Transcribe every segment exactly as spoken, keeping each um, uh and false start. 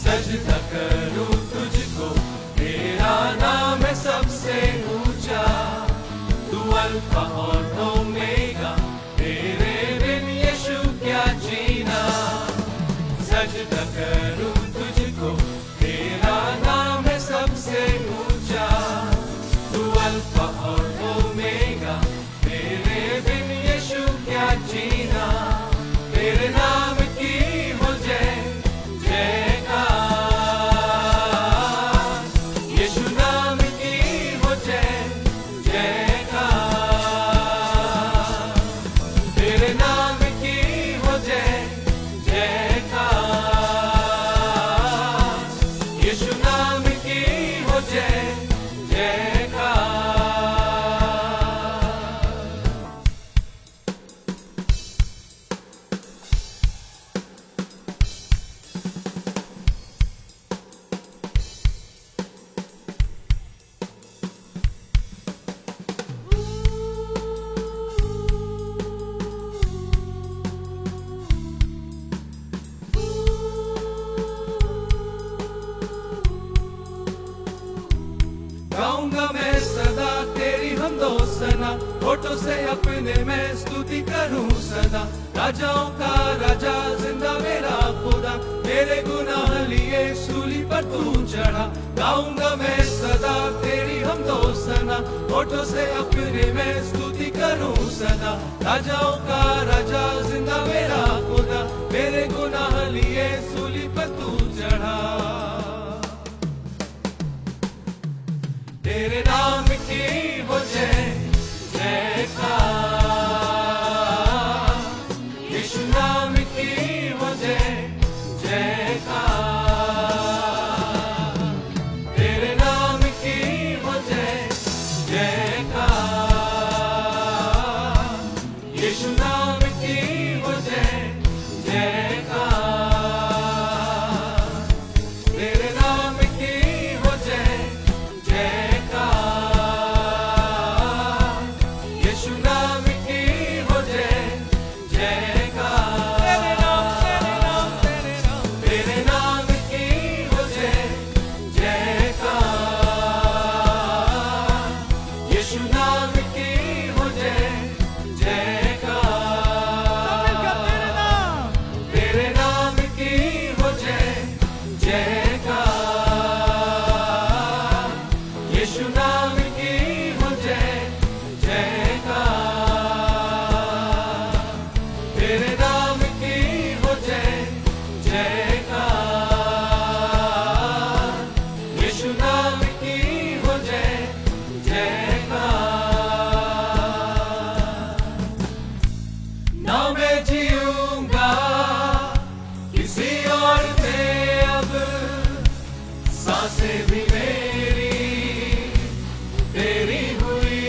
सजदा करूं तुझको, तेरा नाम है सबसे ऊंचा। तू अल्फा और ओमेगा, तेरे बिन यीशु क्या जीना। सजदा करूं तुझको, तेरा नाम है सबसे ऊंचा। तू अल्फा और ओमेगा, तेरे बिन यीशु क्या जीना। तेरे नाम की हो जय जयकार, यीशु नाम की हो जय जयकार। तेरे नाम की हो जय जयकार, यीशु नाम की हो जय जयकार। गाऊंगा मैं सदा तेरी हमदोसना, होठों से अपने मैं स्तुति करूं सदा। राजाओं का राजा जिंदा मेरा खुदा, तेरे गुनाह लिए सूली पर तू चढ़ा। गाऊंगा मैं सदा तेरी हमदोसना, होठों से अपने मैं स्तुति करूं सदा। राजाओं का राजा जिंदा मेरा खुदा, तेरे गुनाह लिए सूली पर तू चढ़ा। तेरे नाम की हो जय जयकार, यीशु नाम की हो जय जयकार। तेरे नाम की हो जय जयकार, यीशु नाम की हो जय जयकार। तेरे नाम की हो जय जयकार, यीशु नाम की हो जय जयकार। तेरे नाम तेरे नाम तेरे नाम तेरे नाम की हो जय जयकार, यीशु नाम की हो जय जयकार। तेरे नाम की हो जय जयकार, यीशु नाम की हो जय जयकार। तेरे नाम की हो जय जयकार, यीशु नाम की हो जय जयकार। ना मैं जीऊंगा किसी और पे अब, सांसें भी मेरी तेरी हुई।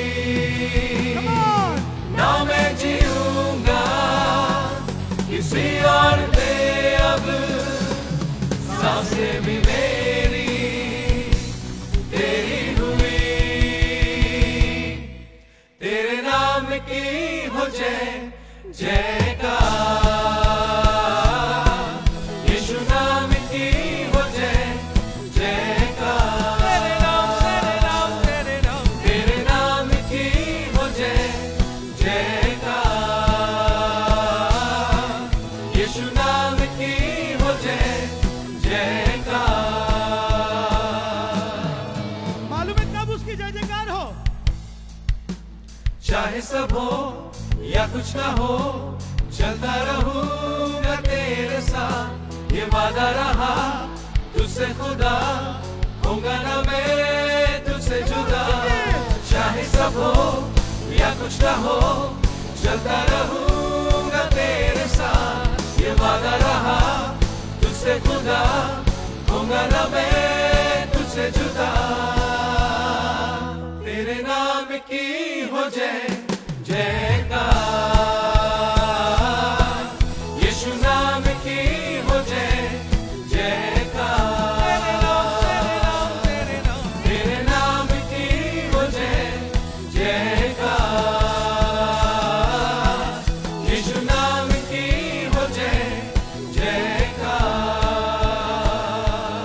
ना मैं जीऊंगा किसी और पे अब, सांसें भी मेरी तेरी हुई। तेरे नाम की हो जय जयकार, यीशु नाम की हो जय जयकार। तेरे नाम तेरे नाम तेरे नाम तेरे नाम की हो जय जयकार, यीशु नाम की हो जय जयकार। मालूम है कब उसकी जय जयकार हो? चाहे सब हो या कुछ ना हो, चलता रहूंगा तेरे साथ। ये वादा रहा तुझसे खुदा, होगा ना मैं तुझसे जुदा। चाहे सब हो या कुछ ना हो, चलता रहूंगा तेरे साथ। ये वादा रहा तुझसे खुदा, होगा ना मैं तुझसे जुदा। तेरे नाम की हो जय जयकार, यीशु नाम की हो जय जयकार। तेरे नाम तेरे नाम तेरे नाम तेरे नाम की हो जय जयकार, यीशु नाम की हो जय जयकार।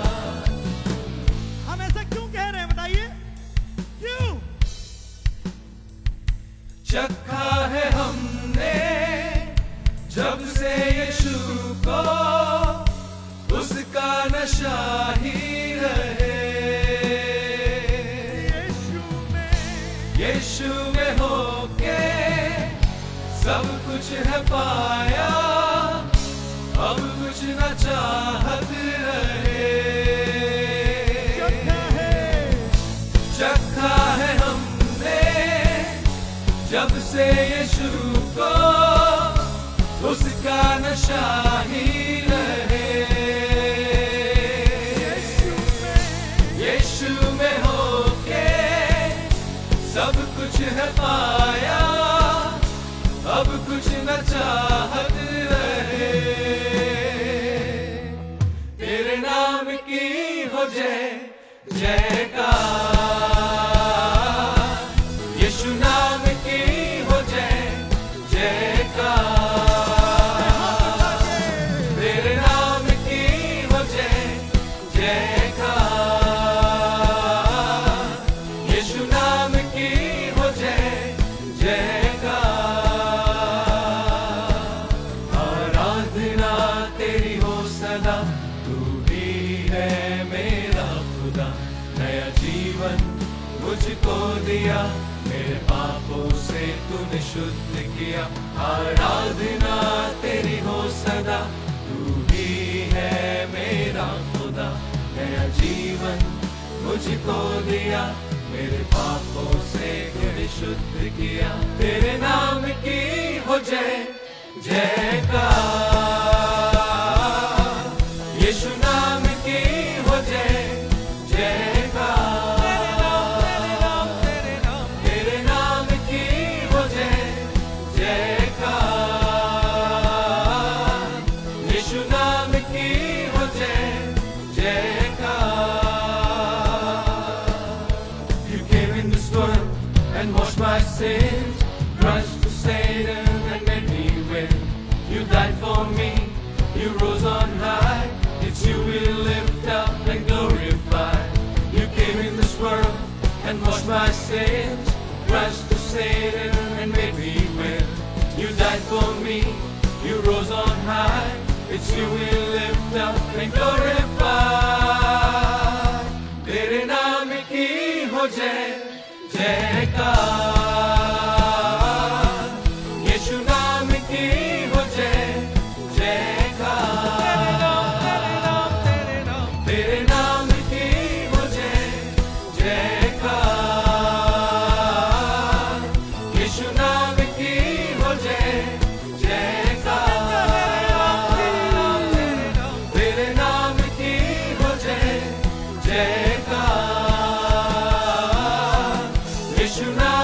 नशा ही रहे। यीशु में यीशु में होके सब कुछ है पाया, अब कुछ न चाहत रहे। चखा है चखा है हमने जब से यीशु को, उसका नशा ही रहे। यीशु में यीशु में होके सब कुछ है पाया, अब कुछ न चाहत रहे। तेरे नाम की हो जय जयकार, यीशु नाम की हो जय जयकार। तेरे नाम की हो जय जयकार, यीशु नाम की हो जय जयकार। आराधना तेरी हो सदा, तू ही है मेरा खुदा। नया जीवन मुझको दिया, मेरे पापों से तूने शुद्ध किया। आराधना तेरी हो सदा, तू ही है मेरा खुदा। नया जीवन मुझको दिया, मेरे पापों से तूने शुद्ध किया। तेरे नाम की हो जय जयकार, यीशु नाम की हो जय जयकार। तेरे नाम की हो जय जयकार, यीशु नाम की हो जय जयकार। You came in this world and washed my sins, crushed the Satan and made me win. You died for me, you rose on high. It's you we lift up and glorify. You came in this world and washed my sins, crushed the Satan and made me win. You died for me, you rose on high. It's you we lift up and glorify. तेरे नाम की हो जय जयकार, यीशु नाम की हो जय जयकार। तेरे नाम की हो जय जयकार, यीशु नाम की हो जय जयकार। तेरे नाम की हो जय जयकार, यीशु नाम